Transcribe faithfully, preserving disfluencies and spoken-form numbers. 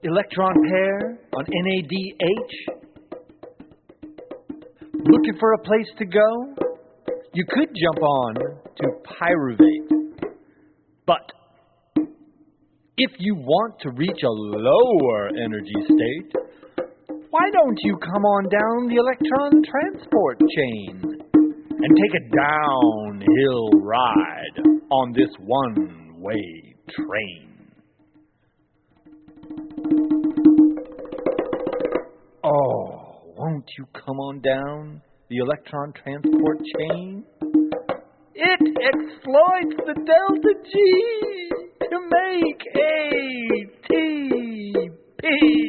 electron pair on N A D H? Looking for a place to go? You could jump on to pyruvate. But if you want to reach a lower energy state, why don't you come on down the electron transport chain and take a downhill ride on this one-way train? Oh, won't you come on down the electron transport chain? It exploits the delta G to make A T P.